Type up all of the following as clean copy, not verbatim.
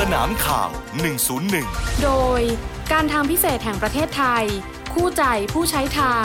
นามข่าว101 โดยการทางพิเศษแห่งประเทศไทยคู่ใจผู้ใช้ทาง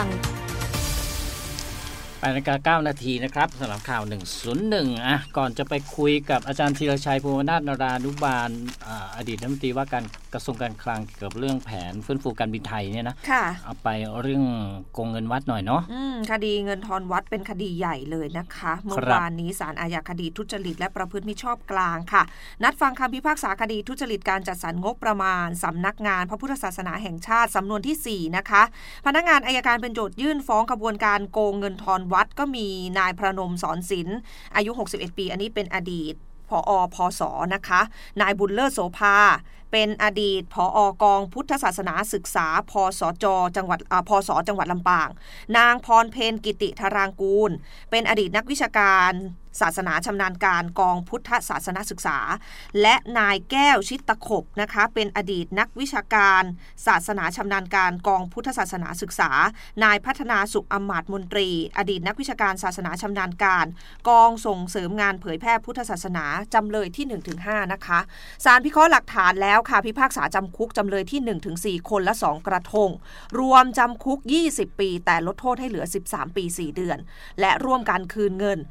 8:09 น.นะครับสำหรับข่าว101ก่อนจะไปคุยกับอาจารย์ธีรชัย ภูวนาถ นรานุบาลอดีตรัฐมนตรีว่าการกระทรวงการคลังเกี่ยวกับเรื่องแผนฟื้นฟูการบินไทยเนี่ยนะเอาไปเรื่องโกงเงินวัดหน่อยเนาะคดีเงินทอนวัดเป็นคดีใหญ่เลยนะคะเมื่อวานนี้ศาลอาญาคดีทุจริตและประพฤติมิชอบกลางค่ะนัดฟังคำพิพากษาคดีทุจริตการจัดสรรงบประมาณสำนักงานพระพุทธศาสนาแห่งชาติสำนวนที่4นะคะพนักงานอัยการเป็นโจทยื่นฟ้องขบวนการโกงเงินทอนวัดก็มีนายพระนมสอนศิลป์อายุ61ปีอันนี้เป็นอดีตผอ.พศ.นะคะนายบุญเลิศโสภาเป็นอดีตผอกองพุทธศาสนาศึกษาพสจจังหวัดพสจังหวัดลำปางนางพรเพนกิติธารางกูลเป็นอดีตนักวิชาการศาสนาชำนาญการกองพุทธศาสนศึกษาและนายแก้วชิตตะขบนะคะเป็นอดีตนักวิชาการศาสนาชำนาญการกองพุทธศาสนาศึกษานายพัฒนาสุขอำมาตย์มนตรีอดีตนักวิชาการศาสนาชำนาญการกองส่งเสริมงานเผยแพร่พุทธศาสนาจำเลยที่ 1-5 นะคะศาลพิเคราะห์หลักฐานแล้วค่ะพิพากษาจำคุกจำเลยที่ 1-4 คนและ2กระทงรวมจำคุก20ปีแต่ลดโทษให้เหลือ13ปี4เดือนและร่วมกันคืนเงิน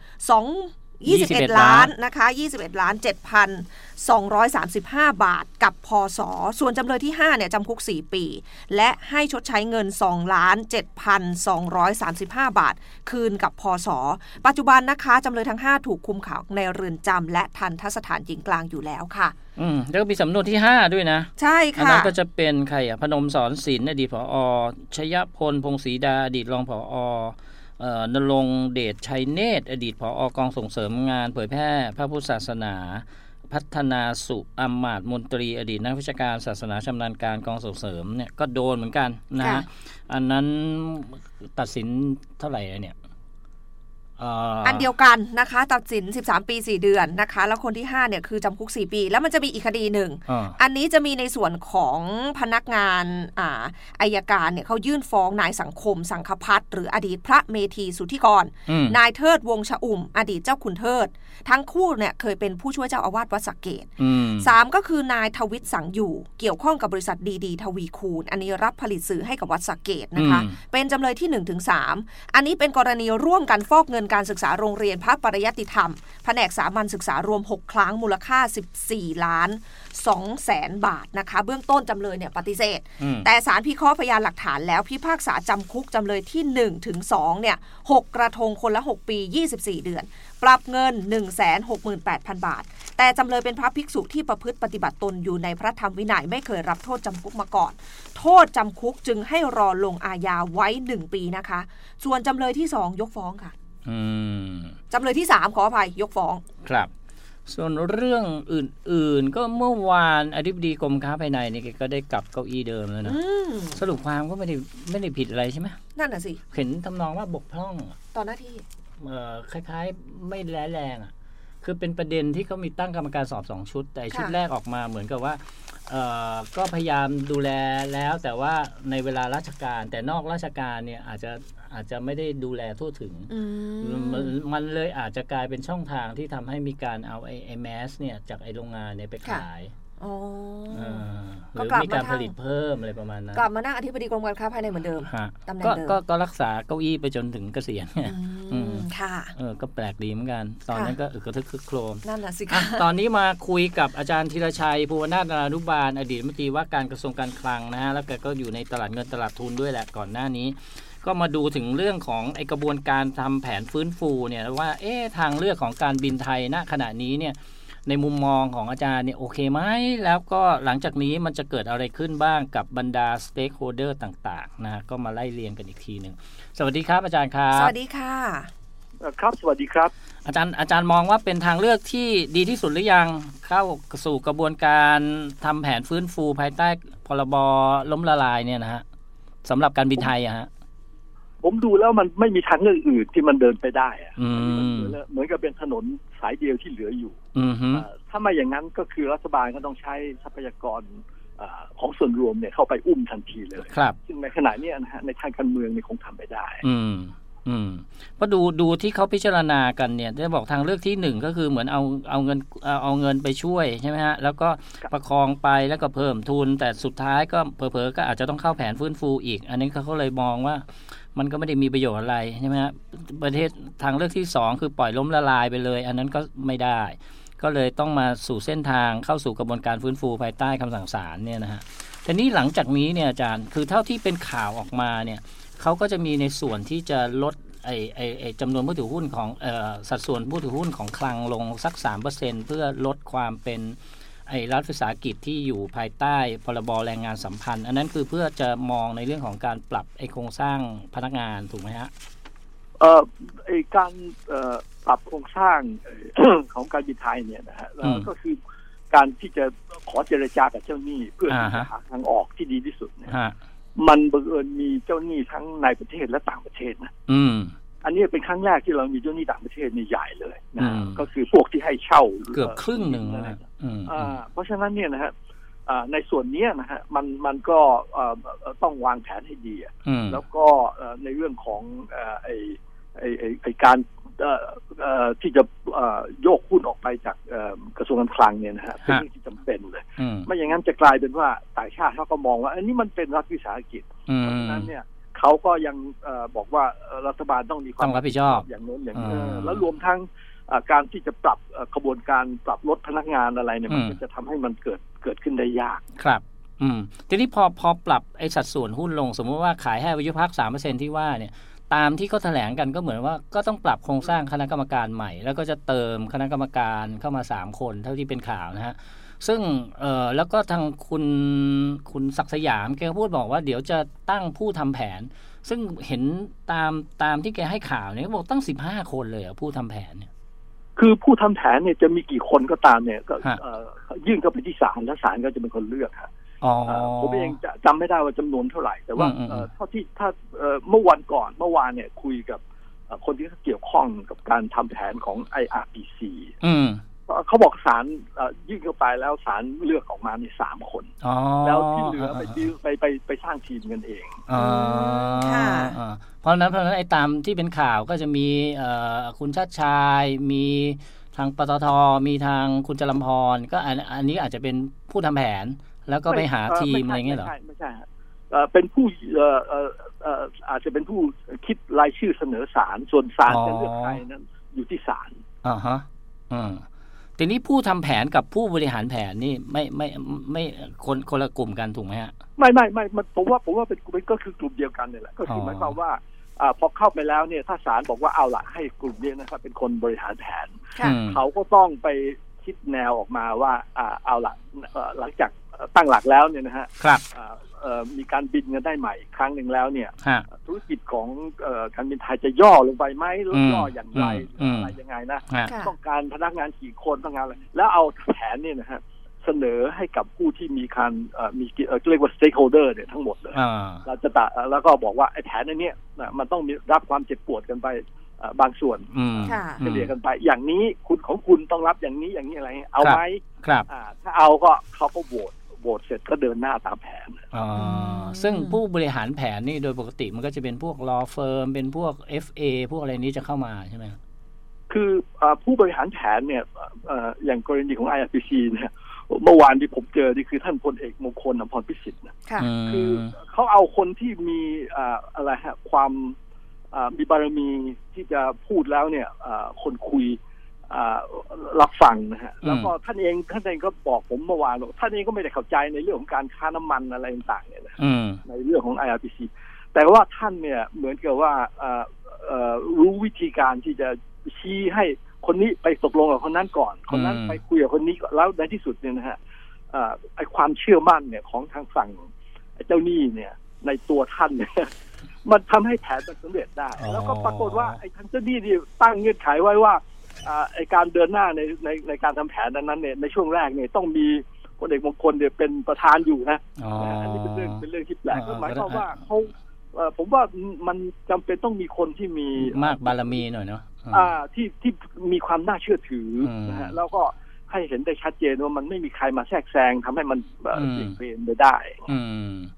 21 ล้านนะคะ21 ล้าน 7,235 บาทกับพศส่วนจำเลยที่5เนี่ยจำคุก4ปีและให้ชดใช้เงิน2ล้าน 7,235 บาทคืนกับพศปัจจุบันนะคะจำเลยทั้ง5ถูกคุมขังในเรือนจำและทัณฑสถานหญิงกลางอยู่แล้วค่ะแล้วก็มีสำนวนที่5ด้วยนะใช่ค่ะอันนั้นก็จะเป็นใครพนมสอนศิลป์อดีตผอ.ชยพลพงศรีดาอดีตรองผอนรงค์เดชชัยเนตรอดีตผอกองส่งเสริมงานเผยแพร่พระพุทธศาสนาพัฒนาสุอำมาตย์มนตรีอดีตนักวิชาการศาสนาชำนาญการกองส่งเสริมเนี่ยก็โดนเหมือนกันนะฮะอันนั้นตัดสินเท่าไหร่เนี่ยอันเดียวกันนะคะตัดสิน13ปี4เดือนนะคะแล้วคนที่5เนี่ยคือจำคุก4ปีแล้วมันจะมีอีกคดีหนึ่ง อันนี้จะมีในส่วนของพนักงานอัยการเนี่ยเขายื่นฟ้องนายสังคมสังคพัฒน์หรืออดีตพระเมธีสุทธิกรนายเทิดวงศ์ชอุ่มอดีตเจ้าขุนเทิดทั้งคู่เนี่ยเคยเป็นผู้ช่วยเจ้าอาวาสวัดสระเกษ3ก็คือนายทวิตสังอยู่เกี่ยวข้องกับบริษัทดีทวีคูณอันนี้รับผลิตสื่อให้กับวัดสระเกษนะคะเป็นจำเลยที่ 1-3 อันนี้เป็นกรณีร่วมกันฟอกเงินการศึกษาโรงเรียนพระปริยัติธรรมแผนกสามัญศึกษารวม6ครั้งมูลค่า14ล้าน2แสนบาทนะคะเบื้องต้นจำเลยเนี่ยปฏิเสธแต่ศาลพิเคราะห์พยานหลักฐานแล้วพิพากษาจำคุกจำเลยที่ 1-2 เนี่ย6กระทงคนละ6ปี24เดือนปรับเงิน 168,000 บาทแต่จำเลยเป็นพระภิกษุที่ประพฤติปฏิบัติตนอยู่ในพระธรรมวินัยไม่เคยรับโทษจำคุกมาก่อนโทษจำคุกจึงให้รอลงอาญาไว้1ปีนะคะส่วนจำเลยที่2ยกฟ้องค่ะจำเลยที่3ขออภัยยกฟ้องครับส่วนเรื่องอื่นๆก็เมื่อวานอธิบดีกรมค้าภายในนี่ก็ได้กลับเก้าอี้เดิมแล้วนะสรุปความก็ไม่ได้ผิดอะไรใช่ไหมนั่นน่ะสิเห็นทำนองว่าบกพร่องตอนหน้าที่คล้ายๆไม่ร้ายแรงคือเป็นประเด็นที่เขามีตั้งกรรมการสอบ2ชุดแต่ชุดแรกออกมาเหมือนกับว่าก็พยายามดูแลแล้วแต่ว่าในเวลาราชการแต่นอกราชการเนี่ยอาจจะไม่ได้ดูแลทั่วถึงมันเลยอาจจะกลายเป็นช่องทางที่ทำให้มีการเอาไอ้แมสเนี่ยจากไอ้โรงงานเนี่ยไปขายหรือมีการผลิตเพิ่มอะไรประมาณนั้นกลับมานั่งอธิบดีกรมการค้าภายในเหมือนเดิมตำแหน่งเดิมก็รักษาเก้าอี้ไปจนถึงเกษียณค่ะก็แปลกดีเหมือนกันตอนนั้นก็กระทึกครึกโครมนั่นแหละสิค่ะตอนนี้มาคุยกับอาจารย์ธีรชัย ภูวนาถ นรานุบาลอดีตรัฐมนตรีว่าการกระทรวงการคลังนะฮะแล้วก็อยู่ในตลาดเงินตลาดทุนด้วยแหละก่อนหน้านี้ก็มาดูถึงเรื่องของไอกระบวนการทำแผนฟื้นฟูเนี่ยว่าทางเลือกของการบินไทยณขณะนี้เนี่ยในมุมมองของอาจารย์เนี่ยโอเคไหมแล้วก็หลังจากนี้มันจะเกิดอะไรขึ้นบ้างกับบรรดาสเต็กโฮลเดอร์ต่างๆนะก็มาไล่เรียงกันอีกทีนึงสวัสดีครับอาจารย์ครับสวัสดีค่ะครับสวัสดีครับอาจารย์มองว่าเป็นทางเลือกที่ดีที่สุดหรือยังเข้าสู่กระบวนการทำแผนฟื้นฟูภายใต้พรบล้มละลายเนี่ยนะฮะสำหรับการบินไทยฮะผมดูแล้วมันไม่มีทางเลือกอื่นที่มันเดินไปได้เหมือนกับเป็นถนนสายเดียวที่เหลืออยู่ถ้าไม่อย่างนั้นก็คือรัฐบาลก็ต้องใช้ทรัพยากรของส่วนรวมเนี่ยเข้าไปอุ้มทันทีเลยซึ่งในขณะนี้นะฮะในทางการเมืองเนี่ยคงทำไม่ได้เพราะดูที่เขาพิจารณากันเนี่ยได้บอกทางเลือกที่1ก็คือเหมือนเอาเงินไปช่วยใช่ไหมฮะแล้วก็ประคองไปแล้วก็เพิ่มทุนแต่สุดท้ายก็เผลอๆก็อาจจะต้องเข้าแผนฟื้นฟูอีกอันนี้เขาเลยมองว่ามันก็ไม่ได้มีประโยชน์อะไรใช่ไหมฮะประเทศทางเลือกที่2คือปล่อยล้มละลายไปเลยอันนั้นก็ไม่ได้ก็เลยต้องมาสู่เส้นทางเข้าสู่กระบวนการฟื้นฟูภายใต้คำสั่งศาลเนี่ยนะฮะแต่นี้หลังจากนี้เนี่ยอาจารย์คือเท่าที่เป็นข่าวออกมาเนี่ยเขาก็จะมีในส่วนที่จะลดไอ้จำนวนผู้ถือหุ้นของสัดส่วนผู้ถือหุ้นของคลังลงสัก 3% เพื่อลดความเป็นไอ้รัฐวิสาหกิจที่อยู่ภายใต้พรบแรงงานสัมพันธ์อันนั้นคือเพื่อจะมองในเรื่องของการปรับไอ้โครงสร้างพนักงานถูกไหมฮะไอ้การปรับโครงสร้างของการบินไทยเนี่ยนะฮะก็คือการที่จะขอเจรจากับเจ้าหนี้เพื่อที่จะหาทางออกที่ดีที่สุดเนี่ยมันบังเอิญมีเจ้าหนี้ทั้งในประเทศและต่างประเทศนะอันนี้เป็นครั้งแรกที่เรามีเจ้าหนี้ต่างประเทศนี่ใหญ่เลยนะก็คือพวกที่ให้เช่าเกือบครึ่งหนึ่งนะเพราะฉะนั้นเนี่ยนะฮะในส่วนนี้นะฮะมันก็ต้องวางแผนให้ดีแล้วก็ในเรื่องของไอการที่จะโยกหุ้นออกไปจากกระทรวงการคลังเนี่ยนะฮะเป็นเรื่องที่จำเป็นเลยไม่อย่างนั้นจะกลายเป็นว่าต่างชาติเขาก็มองว่าอันนี้มันเป็นรัฐวิสาหกิจเพราะฉะนั้นเนี่ยเขาก็ยังบอกว่ารัฐบาลต้องมีความรับผิดชอบอย่างโน้นอย่างนี้แล้วรวมทั้งการที่จะปรับกระบวนการปรับลดพนักงานอะไรเนี่ยมันจะทำให้มันเกิดขึ้นได้ยากครับทีนี้พอปรับไอ้สัดส่วนหุ้นลงสมมติว่าขายให้วิยุพัก 3% ที่ว่าเนี่ยตามที่เขาแถลงกันก็เหมือนว่าก็ต้องปรับโครงสร้างคณะกรรมการใหม่แล้วก็จะเติมคณะกรรมการเข้ามา3คนเท่าที่เป็นข่าวนะฮะซึ่งแล้วก็ทางคุณศักดิ์สยามแกพูดบอกว่าเดี๋ยวจะตั้งผู้ทำแผนซึ่งเห็นตามที่แกให้ข่าวเนี่ยเขาบอกตั้ง15คนเลยผู้ทำแผนเนี่ยคือผู้ทำแผนเนี่ยจะมีกี่คนก็ตามเนี่ยก็ยื่นเข้าไปที่ศาลแล้วศาลก็จะเป็นคนเลือกครับผมเองจะจำไม่ได้ว่าจำนวนเท่าไหร่แต่ว่าเท่าที่เมื่อวานเนี่ยคุยกับคนที่เกี่ยวข้องกับการทำแผนของ IRPC เขาบอกศาลยื่นเข้าไปแล้วศาลเลือกออกมาใน3คนแล้วที่เหลือไปสร้างทีมกันเองเพราะฉะนั้นไอ้ตามที่เป็นข่าวก็จะมีคุณชาติชายมีทางปตท.มีทางคุณจรัมพรก็อันนี้อาจจะเป็นผู้ทำแผนแล้วก็ไปหาทีมอะไรเงี้ยเหรอไม่ใช่เป็นผู้อาจจะเป็นผู้คิดรายชื่อเสนอศาลส่วนศาลจะเลือกใครนั้นอยู่ที่ศาลทีนี้ผู้ทำแผนกับผู้บริหารแผนนี่ไม่คนละกลุ่มกันถูกไหมฮะไม่ผมว่าเป็นก็คือกลุ่มเดียวกันนี่แหละก็คือหมายความว่าพอเข้าไปแล้วเนี่ยถ้าศาลบอกว่าเอาล่ะให้กลุ่มนี้นะครับเป็นคนบริหารแผนเขาก็ต้องไปคิดแนวออกมาว่าเอาล่ะหลังจากตั้งหลักแล้วเนี่ยนะฮะมีการบินกันได้ใหม่ครั้งหนึ่งแล้วเนี่ยธุรกิจของการบินไทยจะย่อลงไปไหมหรือย่ออย่างไรอะไรยังไงนะต้องการพนักงานกี่คนต้องการอะไรแล้วเอาแผนเนี่ยนะฮะเสนอให้กับผู้ที่มีการมีเรียกว่า stakeholder เนี่ยทั้งหมดเลยเราจะแล้วก็บอกว่าไอ้แผนนี้มันต้องมีรับความเจ็บปวดกันไปบางส่วนเฉลี่ยกันไปอย่างนี้คุณต้องรับอย่างนี้อะไรเอาไหมถ้าเอาก็เขาก็โหวตเสร็จก็เดินหน้าตามแผนซึ่งผู้บริหารแผนนี่โดยปกติมันก็จะเป็นพวก law firm เป็นพวก FA พวกอะไรนี้จะเข้ามาใช่ไหมคือผู้บริหารแผนเนี่ยอย่างกรณีของ IRPC เนี่ยเมื่อวานที่ผมเจอนี่คือท่านพลเอกมงคลอภรณ์พิสิทธิ์นะคือเขาเอาคนที่มีอะไรฮะความมีบารมีที่จะพูดแล้วเนี่ยคนคุยรับฟังนะฮะแล้วก็ท่านเองก็บอกผมเมื่อวานท่านเองก็ไม่ได้เข้าใจในเรื่องของการค้าน้ำมันอะไรต่างๆเนี่ยนะในเรื่องของ IRPC แต่ว่าท่านเนี่ยเหมือนกับว่ารู้วิธีการที่จะชี้ให้คนนี้ไปตกลงกับคนนั้นก่อนคนนั้นไปคุยกับคนนี้แล้วในที่สุดเนี่ยนะฮะไอ้ความเชื่อมั่นเนี่ยของทางฝั่งเจ้าหนี้เนี่ยในตัวท่านเนี่ยมันทำให้แผนมันสำเร็จได้แล้วก็ปรากฏว่าไอ้ทางเจ้าหนี้นี่ตั้งเงื่อนไขไว้ว่าไอ้การเดินหน้าในการทำแผนนั้นเนี่ยในช่วงแรกเนี่ยต้องมีพลเอกมงคลเนี่ยเป็นประธานอยู่นะอันนี้เป็นเรื่องที่แปลกก็หมายความว่าเขาผมว่ามันจำเป็นต้องมีคนที่มีมากบารมีหน่อยเนาะที่มีความน่าเชื่อถือนะฮะแล้วก็ให้เห็นได้ชัดเจนว่ามันไม่มีใครมาแทรกแซงทำให้มันเปลี่ยนไปได้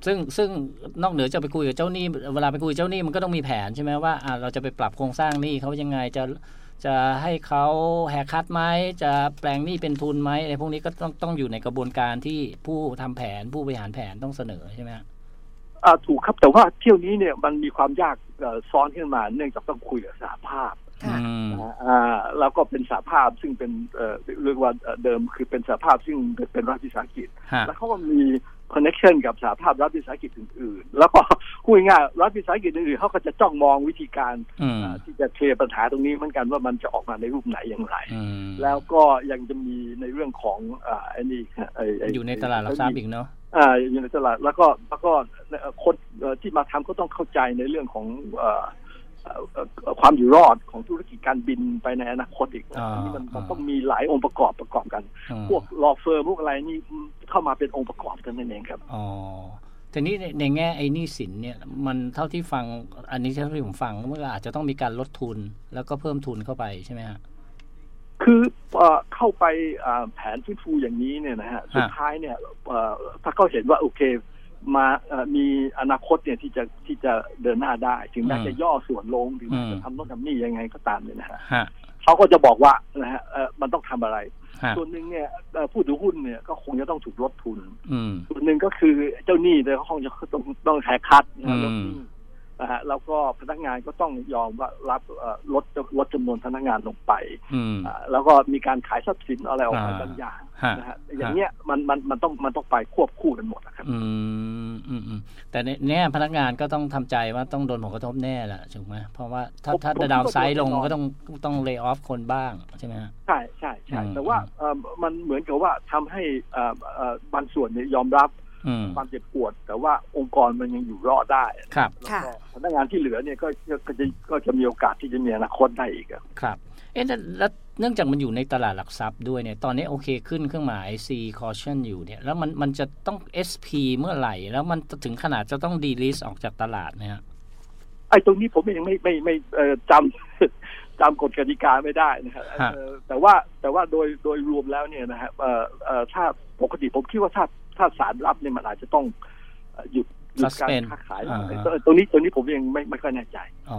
ซึ่งนอกเหนือจะไปคุยกับเจ้าหนี้เวลาไปคุยเจ้าหนี้มันก็ต้องมีแผนใช่ไหมว่าเราจะไปปรับโครงสร้างหนี้เขายังไงจะให้เขาแฮร์คัทไหมจะแปลงหนี้เป็นทุนไหมอะไรพวกนี้ก็ต้องอยู่ในกระบวนการที่ผู้ทำแผนผู้บริหารแผนต้องเสนอใช่ไหมถูกครับแต่ว่าเที่ยวนี้เนี่ยมันมีความยากซ้อนขึ้นมาเนื่องจากต้องคุยกับสหภาพแล้วก็เป็นสหภาพซึ่งเป็นเรียกว่าเดิมคือเป็นสหภาพซึ่งเป็นรัฐวิสาหกิจแล้วเขาก็มีคอนเนคชั่นกับสหภาพรัฐวิสาหกิจอื่นๆแล้วก็คุยง่ายรัฐวิสาหกิจอื่นๆเขาก็จะจ้องมองวิธีการที่จะเคลียร์ปัญหาตรงนี้เหมือนกันว่ามันจะออกมาในรูปไหนอย่างไรแล้วก็ยังจะมีในเรื่องของไอ้นี่อยู่ในตลาดหลักทรัพย์อีกเนาะอยู่ในตลาดแล้วก็คนที่มาทำก็ต้องเข้าใจในเรื่องของความอยู่รอดของธุรกิจการบินไปในอนาคตอีกอันนี้มันต้องมีหลายองค์ประกอบกันพวกลอเฟิร์มพวกอะไรนี่เข้ามาเป็นองค์ประกอบกันนั่นเองครับแต่นี้ในแง่ไอ้หนี้สินเนี่ยมันเท่าที่ฟังอันนี้เท่าที่ผมฟังมันก็อาจจะต้องมีการลดทุนแล้วก็เพิ่มทุนเข้าไปใช่ไหมฮะคือเข้าไปแผนฟื้นฟูอย่างนี้เนี่ยนะฮะสุดท้ายเนี่ยถ้าเขาเห็นว่าโอเคมามีอนาคตเนี่ยที่จะเดินหน้าได้ถึงแม้จะย่อส่วนลงถึงแม้จะทำโน่นทำนี่ยังไงก็ตามเนี่ยนะฮะเขาก็จะบอกว่านะฮะมันต้องทำอะไรส่วนหนึ่งเนี่ยผู้ถือหุ้นเนี่ยก็คงจะต้องถูกลดทุนส่วนหนึ่งก็คือเจ้าหนี้เนี่ยเขาคงจะต้องแฮร์คัทลดหนี้แล้วก็พนักงานก็ต้องยอมว่ารับลดจำนวนพนักงานลงไปแล้วก็มีการขายทรัพย์สินอะไรออกมาบางอย่างนะฮะอย่างเงี้ยมันต้องไปควบคู่กันหมดนะครับแต่เนี่ยพนักงานก็ต้องทำใจว่าต้องโดนผลกระทบแน่แหละถูกไหมเพราะว่าถ้าดาวไซด์ลงก็ต้องเลย์ออฟคนบ้างใช่ไหมฮะใช่แต่ว่ามันเหมือนกับว่าทำให้บางส่วนเนี่ยยอมรับความเจ็บปวดแต่ว่าองค์กรมันยังอยู่รอดได้ครับแล้วก็พนักงานที่เหลือเนี่ยก็จะมีโอกาสที่จะมีอนาคตได้อีกครับแล้วเนื่องจากมันอยู่ในตลาดหลักทรัพย์ด้วยเนี่ยตอนนี้โอเคขึ้นเครื่องหมาย C caution อยู่เนี่ยแล้วมันจะต้อง SP เมื่อไหร่แล้วมันถึงขนาดจะต้อง delist ออกจากตลาดนะฮะไอ้ตรงนี้ผมยังไม่จำกฎกติกาไม่ได้นะครับแต่ว่าโดยรวมแล้วเนี่ยนะฮะถ้าปกติผมคิดว่าถ้าศาลรับเนี่ยมันอาจจะต้องหยุดการค้าขายตรงนี้ผมยังไม่ค่อยแน่ใจ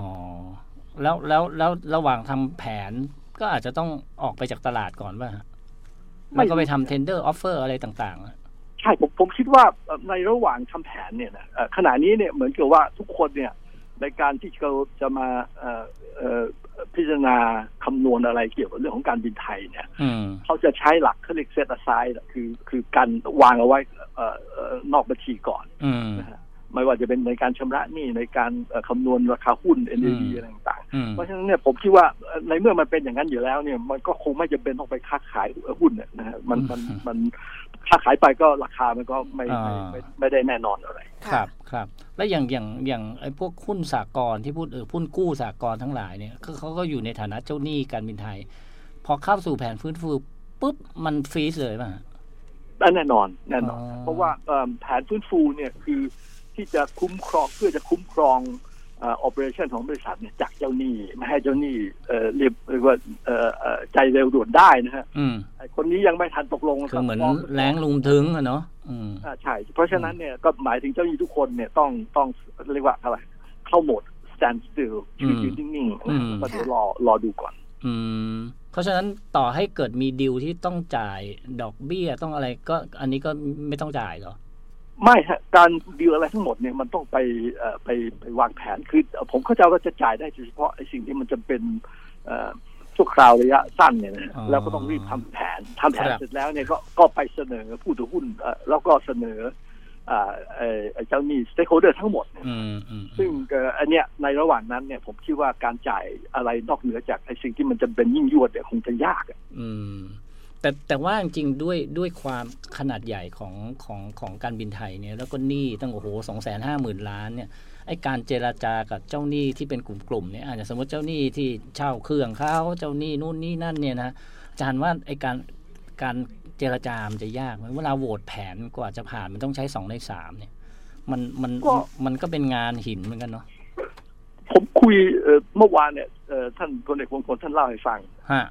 แล้วระหว่างทำแผนก็อาจจะต้องออกไปจากตลาดก่อนป่ะแล้วก็ไปทำ tender offer อะไรต่างๆใช่ผมคิดว่าในระหว่างทำแผนเนี่ยนะขณะนี้เนี่ยเหมือนกับว่าทุกคนเนี่ยในการที่เขาจะมาพิจารณาคำนวณอะไรเกี่ยวกับเรื่องของการบินไทยเนี่ยเขาจะใช้หลักเขาเรียก set aside คือการวางเอาไว้นอกบัญชีก่อนนะฮะไม่ว่าจะเป็นในการชำระหนี้ในการคำนวณราคาหุ้น NAV อะไรต่างๆเพราะฉะนั้นเนี่ยผมคิดว่าในเมื่อมันเป็นอย่างนั้นอยู่แล้วเนี่ยมันก็คงไม่จำเป็นต้องไปค้าขายหุ้นนะฮะมันค้าขายไปก็ราคามันก็ไม่ได้แน่นอนอะไรครับแล้วอย่างไอ้พวกหุ้นสหกรณ์ที่พูดหุ้นกู้สหกรณ์ทั้งหลายเนี่ยเขาก็อยู่ในฐานะเจ้าหนี้การบินไทยพอเข้าสู่แผนฟื้นฟูปุ๊บมันฟรีซเลยป่ะแน่นอนเพราะว่าแผนฟื้นฟูเนี่ยคือที่จะคุ้มครองเพื่อจะคุ้มครองoperation ของบริษัทเนี่ยจากเจ้าหนี้ไม่ให้เจ้าหนี้เรียกว่าใจเร็วด่วนได้นะฮะคนนี้ยังไม่ทันตกลงคือเหมือนแรงลุมถึงอะเนาะใช่เพราะฉะนั้นเนี่ยก็หมายถึงเจ้าหนี้ทุกคนเนี่ยต้องเรียกว่าอะไรเข้าโหมด stand still ยืนนิ่งๆก็เดี๋ยวรอดูก่อนเพราะฉะนั้นต่อให้เกิดมีดีลที่ต้องจ่ายดอกเบี้ยต้องอะไรก็อันนี้ก็ไม่ต้องจ่ายเหรอไม่ฮะการดีลอะไรทั้งหมดเนี่ยมันต้องไปวางแผนคือผมเข้าใจว่าจะจ่ายได้เฉพาะไอ้สิ่งที่มันจะเป็นชั่วคราวระยะสั้นเนี่ยนะแล้วก็ต้องรีบทำแผนเสร็จแล้วเนี่ยก็ไปเสนอผู้ถือหุ้นแล้วก็เสนอเจ้าหนี้ stakeholder ทั้งหมดซึ่งอันเนี้ยในระหว่างนั้นเนี่ยผมคิดว่าการจ่ายอะไรนอกเหนือจากไอ้สิ่งที่มันจะเป็นยิ่งยวดเนี่ยคงจะยากแต่ว่าจริงด้วยความขนาดใหญ่ของการบินไทยเนี่ยแล้วก็หนี้ตั้ง250,000 ล้านเนี่ยไอ้การเจรจากับเจ้าหนี้ที่เป็นกลุ่มๆเนี่ยอาจจะสมมติเจ้าหนี้ที่เช่าเครื่องเขาเจ้าหนี้นู่นนี่นั่นเนี่ยนะอาจารย์ว่าไอ้การเจรจามันจะยากไหมเวลาโหวตแผนกว่าจะผ่านมันต้องใช้2 ใน 3เนี่ยมันก็เป็นงานหินเหมือนกันเนาะผมคุยเมื่อวานเนี่ยท่านพลเอกมงคลท่านเล่าให้ฟัง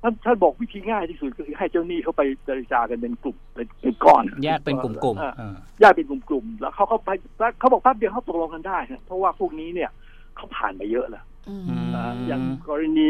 ท่านบอกวิธีง่ายที่สุดก็คือให้เจ้าหนี้เขาไปเจรจากันเป็นกลุ่มเป็นก้อนแยกเป็นกลุ่มแยกเป็นกลุ่มๆแล้วเขาไปเขาบอกแป๊บเดียวเขาตกลงกันได้เพราะว่าพวกนี้เนี่ยเขาผ่านมาเยอะแล้วอย่างกรณี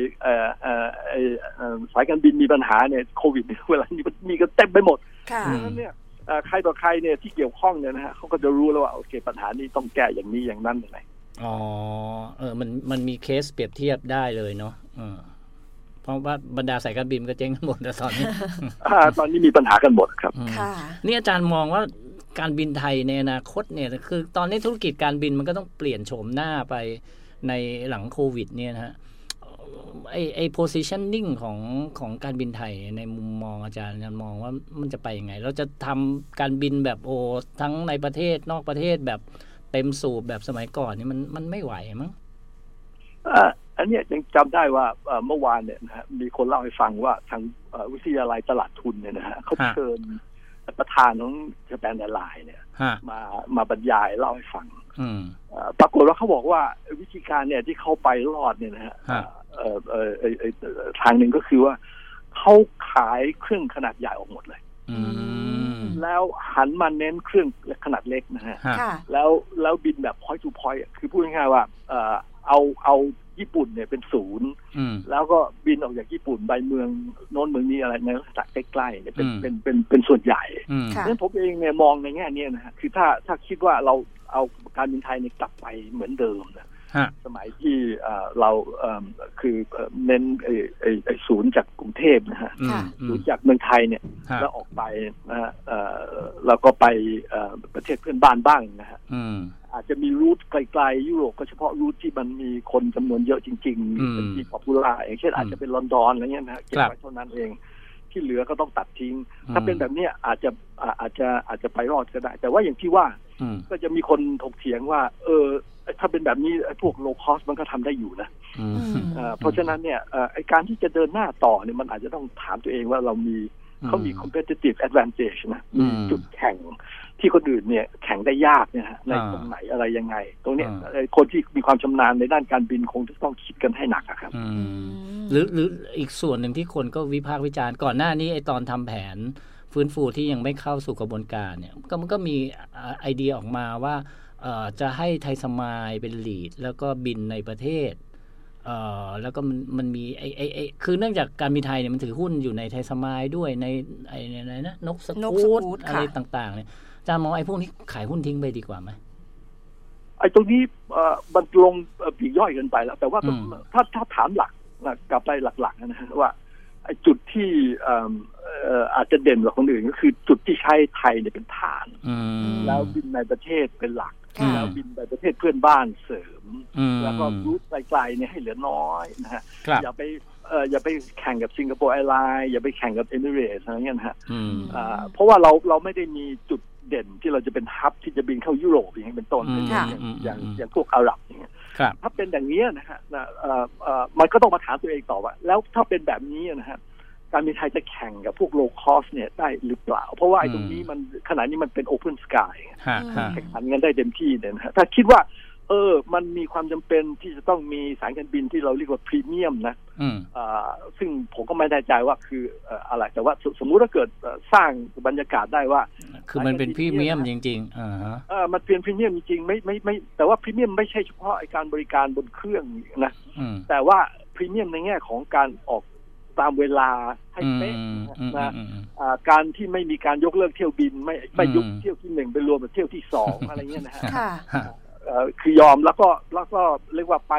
สายการบินมีปัญหาเนี่ยโควิดเวลานี้มีกันเต็มไปหมดดังนั้นเนี่ยใครต่อใครเนี่ยที่เกี่ยวข้องเนี่ยนะฮะเขาก็จะรู้แล้วว่าโอเคปัญหานี้ต้องแก้อย่างนี้อย่างนั้นอะไรอ๋อมันมีเคสเปรียบเทียบได้เลยเนาะเพราะว่าบรรดาสายการบินก็เจ๊งกันหมดแล้วตอนนี้ตอนนี้มีปัญหากันหมดครับนี่อาจารย์มองว่าการบินไทยในอนาคตเนี่ยคือตอนนี้ธุรกิจการบินมันก็ต้องเปลี่ยนโฉมหน้าไปในหลังโควิดเนี่ยนะฮะไอ้ positioning ของการบินไทยในมุมมองอาจารย์มองว่ามันจะไปยังไงเราจะทำการบินแบบทั้งในประเทศนอกประเทศแบบเต็มสูบแบบสมัยก่อนนี่มันไม่ไหวมั้งอันนี้ยังจำได้ว่าเมื่อวานเนี่ยนะฮะมีคนเล่าให้ฟังว่าทางวิทยาลัยตลาดทุนเนี่ยนะฮะเขาเชิญประธานของJapan Airlinesเนี่ยมาบรรยายเล่าให้ฟังปรากฏว่าเขาบอกว่าวิธีการเนี่ยที่เขาไปรอดเนี่ยนะฮะทางหนึ่งก็คือว่าเขาขายเครื่องขนาดใหญ่ออกหมดเลยแล้วหันมาเน้นเครื่องขนาดเล็กนะฮะแล้วบินแบบ point to point คือพูดง่ายๆว่าเอาญี่ปุ่นเนี่ยเป็นศูนย์แล้วก็บินออกจากญี่ปุ่นไปเมืองโน้นเมืองนี้อะไรในลักษณะใกล้ๆเนี่ยเป็นส่วนใหญ่เพราะฉะนั้นผมเองเนี่ยมองในแง่นี้นะฮะคือถ้าคิดว่าเราเอาการบินไทยเนี่ยกลับไปเหมือนเดิมนะสมัยที่เราคือเน้นไอ้ศูนย์จากกรุงเทพนะฮะศูนย์จากเมืองไทยเนี่ยแล้วออกไปนะฮะแล้วก็ไปประเทศเพื่อนบ้านบ้างนะฮะอาจจะมีรูทไกลๆยุโรปก็เฉพาะรูทที่มันมีคนจำนวนเยอะจริงๆเป็นที่ป๊อปปูล่าอย่างเช่นอาจจะเป็นลอนดอนอะไรเงี้ยนะฮะเก็บไว้เท่านั้นเองที่เหลือก็ต้องตัดทิ้งถ้าเป็นแบบนี้อาจจะไปรอดก็ได้แต่ว่าอย่างที่ว่าก็จะมีคนถกเถียงว่าถ้าเป็นแบบนี้พวกโลคอสมันก็ทำได้อยู่นะเพราะฉะนั้นเนี่ยไอการที่จะเดินหน้าต่อเนี่ยมันอาจจะต้องถามตัวเองว่าเขามี competitive advantage นะจุดแข่งที่คนอื่นเนี่ยแข่งได้ยากเนี่ยฮะในตรงไหนอะไรยังไงตรงเนี้ยคนที่มีความชำนาญในด้านการบินคงจะต้องคิดกันให้หนักครับหรืออีกส่วนหนึ่งที่คนก็วิพากษ์วิจารณ์ก่อนหน้านี้ไอตอนทำแผนฟื้นฟูที่ยังไม่เข้าสู่กระบวนการเนี่ยมันก็มีไอเดียออกมาว่าจะให้ไทยสมายเป็นลีดแล้วก็บินในประเทศแล้วก็มันมีไอคือเนื่องจากการบินไทยเนี่ยมันถือหุ้นอยู่ในไทยสมายด้วยในอะไรนะนกสกู๊ตอะไรต่างๆเนี่ยอาจารย์มองไอ้พวกนี้ขายหุ้นทิ้งไปดีกว่าไหมไอ้ตรงนี้มันลงปีกย่อยเกินไปแล้วแต่ว่าถ้าถามหลักกลับไปหลักๆนะฮะว่าไอ้จุดที่อาจจะเด่นกว่าคนอื่นก็คือจุดที่ใช้ไทยเนี่ยเป็นฐานแล้วบินในประเทศเป็นหลักแล้วบินไปประเทศเพื่อนบ้านเสริมแล้วก็รูทไกลๆเนี่ยให้เหลือน้อยนะฮะอย่าไปแข่งกับสิงคโปร์แอร์ไลน์อย่าไปแข่งกับเอมิเรตส์อะไรเงี้ยนะฮะเพราะว่าเราไม่ได้มีจุดเด่นที่เราจะเป็นฮับที่จะบินเข้ายุโรปอย่างนี้เป็นต้นอย่างพวกอาหรับอย่างเงี้ยถ้าเป็นอย่างนี้นะฮะมันก็ต้องมาถามตัวเองต่อว่าแล้วถ้าเป็นแบบนี้นะฮะการบินไทยจะแข่งกับพวกโลคอสเนี่ยได้หรือเปล่าเพราะว่าไอ้ตรงนี้มันขณะนี้มันเป็นโอเพนสกายแข่งขันกันได้เต็มที่เนี่ยนะฮะถ้าคิดว่ามันมีความจำเป็นที่จะต้องมีสายการบินที่เราเรียกว่าพรีเมียมนะซึ่งผมก็ไม่แน่ใจว่าคืออะไรแต่ว่าสมมุติถ้าเกิดสร้างบรรยากาศได้ว่าคือมันเป็นพรีเมียมจริงๆมันเป็นพรีเมียมจริงๆไม่แต่ว่าพรีเมียมไม่ใช่เฉพาะการบริการบนเครื่องนะแต่ว่าพรีเมียมในแง่ของการออกตามเวลาให้เป๊ะนะการที่ไม่มีการยกเลิกเที่ยวบินไม่ยุบเที่ยวที่1ไปรวมกับเที่ยวที่2อะไรเงี้ยนะฮะคือยอมแล้วก็เรียกว่าไป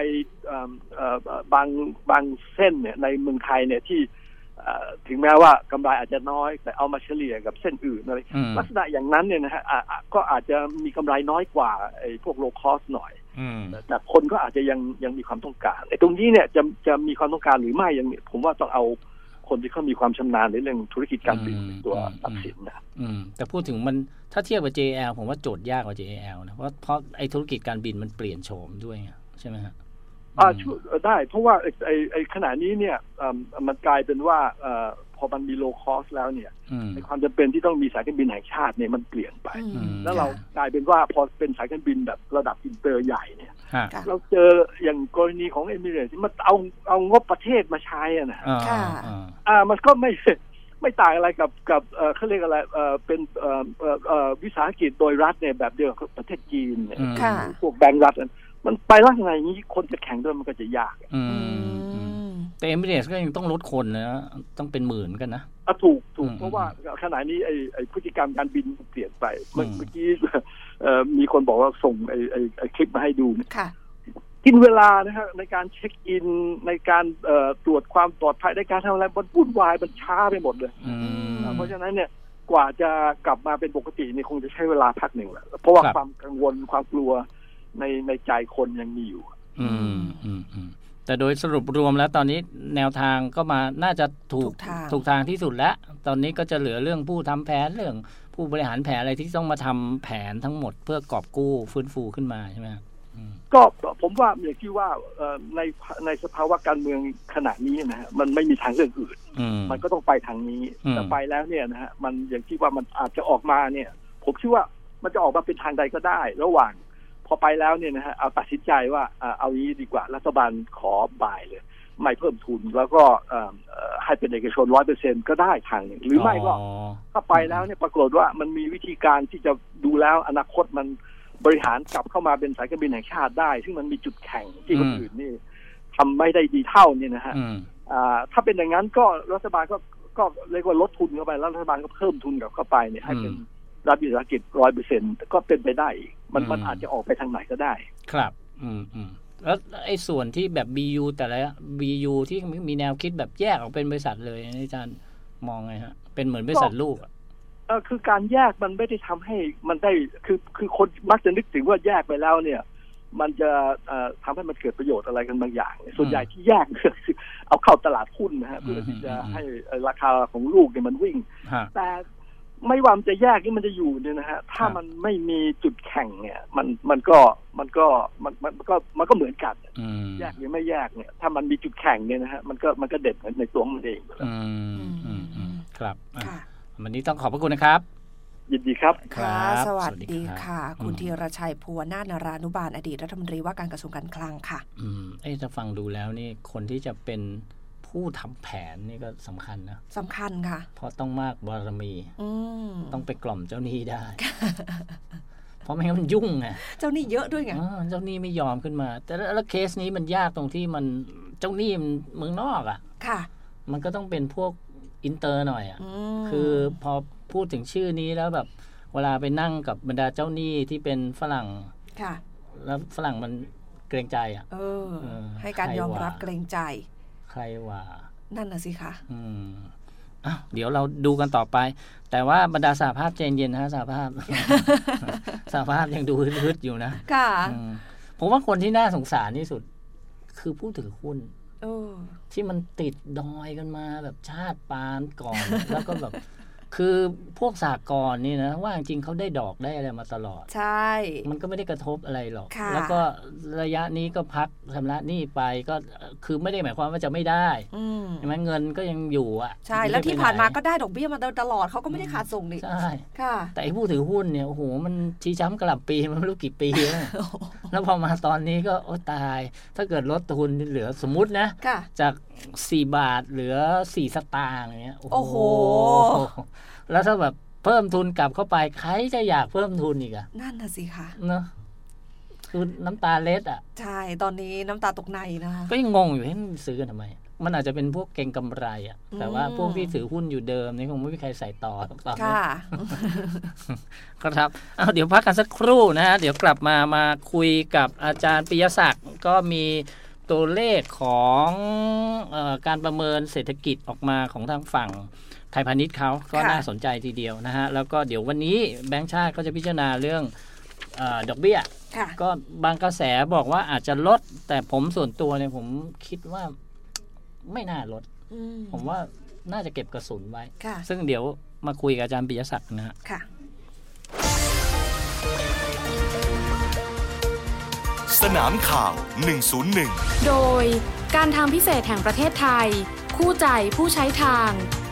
บางเส้นเนี่ยในเมืองไทยเนี่ยที่ถึงแม้ว่ากำไรอาจจะน้อยแต่เอามาเฉลี่ยกับเส้นอื่นอะไรลักษณะอย่างนั้นเนี่ยนะฮะก็อาจจะมีกำไรน้อยกว่าไอ้พวกโลคอสหน่อยแต่คนก็อาจจะยังมีความต้องการไอ้ตรงนี้เนี่ยจะมีความต้องการหรือไม่ยังผมว่าต้องเอาคนที่เขามีความชำนาญในเรื่องธุรกิจการบินเป็นตัวตัดสินนะแต่พูดถึงมันถ้าเทียบกับ JAL ผมว่าโจทย์ยากกว่า JAL นะเพราะไอ้ธุรกิจการบินมันเปลี่ยนโฉมด้วยใช่ไหมฮะได้เพราะว่าไอ้ขณะนี้เนี่ยมันกลายเป็นว่าพอมันมีโลคอสแล้วเนี่ยในความจำเป็นที่ต้องมีสายการบินแห่งชาติเนี่ยมันเปลี่ยนไปแล้วเรากลายเป็นว่าพอเป็นสายการบินแบบระดับอินเตอร์ใหญ่เนี่ยเราเจออย่างกรณีของเอมิเรตส์ที่มันเอางบประเทศมาใช้อ่ะนะมันก็ไม่ต่างอะไรกับเขาเรียกอะไรเป็นวิสาหกิจโดยรัฐเนี่ยแบบเดียวกับประเทศจีนเนี่ยพวกแบงก์รัฐมันไปลักษณะอย่างนี้คนจะแข่งด้วยมันก็จะยากแต่เอมิเรตส์ก็ยังต้องลดคนนะต้องเป็นหมื่นกันนะถูกเพราะว่าขณะนี้ไอ้พฤติกรรมการบินเปลี่ยนไปเมื่อกี้มีคนบอกว่าส่งไอ้คลิปมาให้ดูกินเวลานะฮะในการเช็คอินในการตรวจความปลอดภัยในการทำอะไรมันวุ่นวายมันช้าไปหมดเลยเพราะฉะนั้นเนี่ยกว่าจะกลับมาเป็นปกตินี่คงจะใช้เวลาพักหนึ่งแหละเพราะว่าความกังวลความกลัวในใจคนยังมีอยู่แต่โดยสรุปรวมแล้วตอนนี้แนวทางก็มาน่าจะถูกทางที่สุดแล้วตอนนี้ก็จะเหลือเรื่องผู้ทำแผนเรื่องผู้บริหารแผนอะไรที่ต้องมาทำแผนทั้งหมดเพื่อกอบกู้ฟื้นฟูขึ้นมาใช่ไหมก็ผมว่าอย่างที่ว่าในสภาวะการเมืองขณะนี้นะฮะมันไม่มีทางเรื่องอื่นมันก็ต้องไปทางนี้แต่ไปแล้วเนี่ยนะฮะมันอย่างที่ว่ามันอาจจะออกมาเนี่ยผมคิดว่ามันจะออกมาเป็นทางใดก็ได้ระหว่างพอไปแล้วเนี่ยนะฮะเอาตัดสินใจว่าเอานี้ดีกว่ารัฐบาลขอบ่ายเลยไม่เพิ่มทุนแล้วก็ให้เป็นเอกชน 100% ก็ได้ทางหนึ่งหรือไม่ก็ถ้าไปแล้วเนี่ยปรากฏว่ามันมีวิธีการที่จะดูแล้วอนาคตมันบริหารกลับเข้ามาเป็นสายการบินแห่งชาติได้ซึ่งมันมีจุดแข็งที่คนอื่นนี่ทำไม่ได้ดีเท่านี่นะฮะถ้าเป็นอย่างนั้นก็รัฐบาลก็เรียกว่าลดทุนเข้าไปแล้วรัฐบาลก็เพิ่มทุนกลับเข้าไปเนี่ยให้เป็นรัฐวิสาหกิจ 100% ก็เป็นไปได้มันอาจจะออกไปทางไหนก็ได้ครับแล้วไอ้ส่วนที่แบบ BU แต่ละ BU ที่มีแนวคิดแบบแยกออกเป็นบริษัทเลยอาจารย์มองไงฮะเป็นเหมือนบริษัทลูกคือการแยกมันไม่ได้ทำให้มันได้คือคนมักจะนึกถึงว่าแยกไปแล้วเนี่ยมันจะทำให้มันเกิดประโยชน์อะไรกันบางอย่างส่วนใหญ่ที่แยกคือเอาเข้าตลาดหุ้นนะฮะเพื่อที่จะให้ราคาของลูกเนี่ยมันวิ่งแต่ไม่ว่ามันจะแยกนี่มันจะอยู่เนี่ยนะฮะถ้ามันไม่มีจุดแข่งเนี่ยมันก็เหมือนกันแยกหรือไม่แยกเนี่ยถ้ามันมีจุดแข่งเนี่ยนะฮะมันก็เด่นในตัวมันเองครับวันนี้ต้องขอบพระคุณนะครับยินดีครับค่ะสวัสดีค่ะคุณธีรชัยภูวนาถ นรานุบาลอดีตรัฐมนตรีว่าการกระทรวงการคลังค่ะถ้าฟังดูแล้วนี่คนที่จะเป็นผู้ทำแผนนี่ก็สำคัญนะสำคัญค่ะเพราะต้องมากบารมีต้องไปกล่อมเจ้าหนี้ได้ เพราะไม่งั้นมันยุ่งไงเจ้าหนี้เยอะด้วยไงเจ้าหนี้ไม่ยอมขึ้นมาแต่แล้วเคสนี้มันยากตรงที่มันเจ้าหนี้เมืองนอกอ่ะค่ะมันก็ต้องเป็นพวกอินเตอร์หน่อยอ่ะคือพอพูดถึงชื่อนี้แล้วแบบเวลาไปนั่งกับบรรดาเจ้าหนี้ที่เป็นฝรั่งค่ะแล้วฝรั่งมันเกรงใจอ่ะให้การยอมรับเกรงใจใครว่านั่นน่ะสิคะเดี๋ยวเราดูกันต่อไปแต่ว่าบรรดาสหภาพใจเย็นนะสหภาพ สหภาพยังดูฮึดๆอยู่นะค่ะผมว่าคนที่น่าสงสารที่สุดคือผู้ถือหุ้นที่มันติดดอยกันมาแบบชาติปานก่อน แล้วก็แบบคือพวกสหกรณ์นี่นะว่าจริงเขาได้ดอกได้อะไรมาตลอดใช่มันก็ไม่ได้กระทบอะไรหรอกแล้วก็ระยะนี้ก็พักชำระหนี้ไปก็คือไม่ได้หมายความว่าจะไม่ได้ใช่ไหมเงินก็ยังอยู่อ่ะใช่แล้วที่ผ่านมาก็ได้ดอกเบี้ยมาตลอดเขาก็ไม่ได้ขาดส่งนี่ใช่ค่ะแต่ไอ้ผู้ถือหุ้นเนี่ยโอ้โหมันชี้ช้ำกระหล่ำปีมันไม่รู้กี่ปีแล้วพอมาตอนนี้ก็โอ้ตายถ้าเกิดลดทุนเหลือสมมุตินะจาก4 บาทเหลือ4 สตางค์อย่างเงี้ยโอ้โหแล้วถ้าแบบเพิ่มทุนกลับเข้าไปใครจะอยากเพิ่มทุนอีกอะนั่นน่ะสิคะเนอะคือน้ำตาเล็ดอ่ะใช่ตอนนี้น้ำตาตกในนะคะก็ยังงงอยู่ให้ซื้อกันทำไมมันอาจจะเป็นพวกเก็งกำไรอ่ะแต่ว่าพวกที่ถือหุ้นอยู่เดิมนี่คงไม่มีใครใส่ต่อตอนนี้ครับเดี๋ยวพักกันสักครู่นะฮะเดี๋ยวกลับมาคุยกับอาจารย์ปิยศักดิ์ก็มีตัวเลขของการประเมินเศรษฐกิจออกมาของทางฝั่งไทยพาณิชย์เขาก็น่าสนใจทีเดียวนะฮะแล้วก็เดี๋ยววันนี้แบงก์ชาติก็จะพิจารณาเรื่องดอกเบี้ยก็บางกระแสบอกว่าอาจจะลดแต่ผมส่วนตัวเนี่ยผมคิดว่าไม่น่าลดผมว่าน่าจะเก็บกระสุนไว้ซึ่งเดี๋ยวมาคุยกับอาจารย์ปิยศักดิ์นะฮะสนามข่าว101 โดยการทางพิเศษแห่งประเทศไทยคู่ใจผู้ใช้ทาง